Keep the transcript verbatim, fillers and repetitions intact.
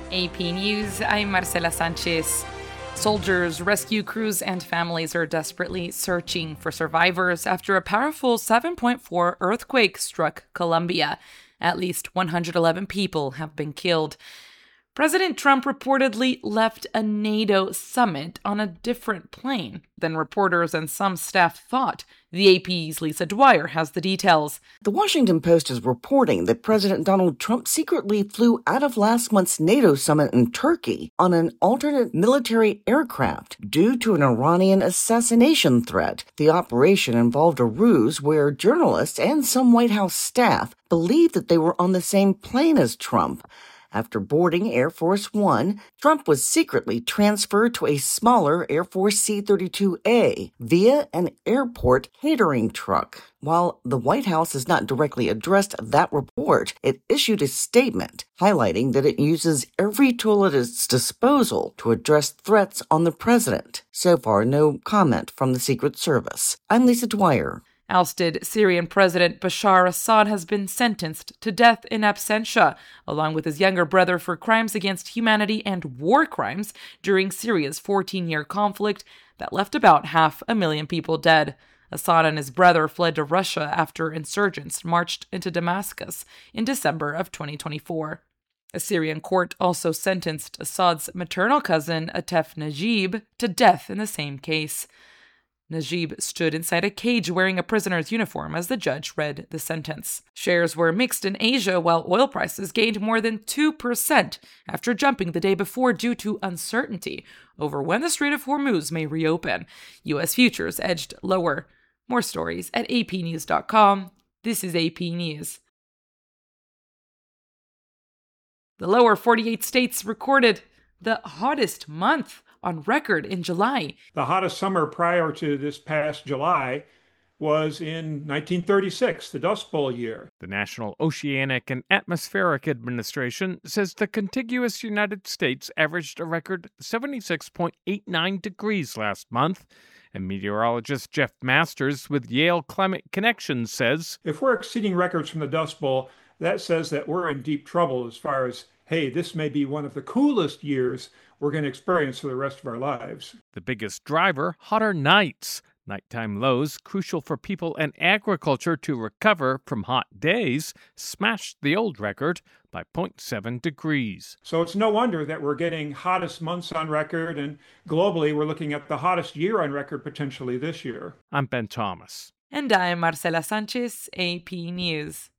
A P News, I'm Marcela Sanchez. Soldiers, rescue crews, and families are desperately searching for survivors after a powerful seven point four earthquake struck Colombia. At least one hundred eleven people have been killed. President Trump reportedly left a NATO summit on a different plane than reporters and some staff thought. The A P's Lisa Dwyer has the details. The Washington Post is reporting that President Donald Trump secretly flew out of last month's NATO summit in Turkey on an alternate military aircraft due to an Iranian assassination threat. The operation involved a ruse where journalists and some White House staff believed that they were on the same plane as Trump. After boarding Air Force One, Trump was secretly transferred to a smaller Air Force C thirty-two A via an airport catering truck. While the White House has not directly addressed that report, it issued a statement highlighting that it uses every tool at its disposal to address threats on the president. So far, no comment from the Secret Service. I'm Lisa Dwyer. Ousted Syrian President Bashar Assad has been sentenced to death in absentia, along with his younger brother for crimes against humanity and war crimes during Syria's fourteen-year conflict that left about half a million people dead. Assad and his brother fled to Russia after insurgents marched into Damascus in December of twenty twenty-four. A Syrian court also sentenced Assad's maternal cousin, Atef Najib, to death in the same case. Najib stood inside a cage wearing a prisoner's uniform as the judge read the sentence. Shares were mixed in Asia while oil prices gained more than two percent after jumping the day before due to uncertainty over when the Strait of Hormuz may reopen. U S futures edged lower. More stories at a p news dot com. This is A P News. The lower forty-eight states recorded the hottest month on record in July. The hottest summer prior to this past July was in nineteen thirty-six, the Dust Bowl year. The National Oceanic and Atmospheric Administration says the contiguous United States averaged a record seventy-six point eight nine degrees last month. And meteorologist Jeff Masters with Yale Climate Connection says, if we're exceeding records from the Dust Bowl, that says that we're in deep trouble as far as, hey, this may be one of the coolest years we're going to experience for the rest of our lives. The biggest driver, hotter nights. Nighttime lows, crucial for people and agriculture to recover from hot days, smashed the old record by zero point seven degrees. So it's no wonder that we're getting hottest months on record, and globally we're looking at the hottest year on record potentially this year. I'm Ben Thomas. And I'm Marcela Sanchez, A P News.